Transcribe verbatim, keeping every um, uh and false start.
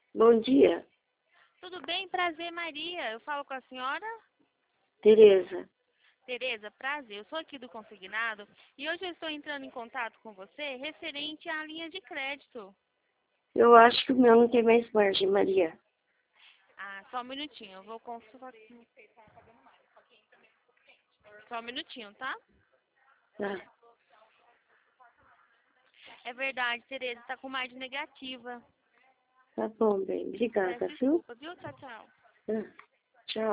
Bom dia, Tudo bem? Prazer, Maria. Eu falo com a senhora? Tereza. Tereza, prazer. Eu sou aqui do Consignado e hoje eu estou entrando em contato com você referente à linha de crédito. Eu acho que o meu não tem mais margem, Maria. Ah, só um minutinho. Eu vou consultar. Só um minutinho, tá? Tá, É verdade, Tereza. Está com margem negativa. tá bom, bem. Obrigada, Peço viu? desculpa, viu? Tchau, tchau. Tá. Tchau.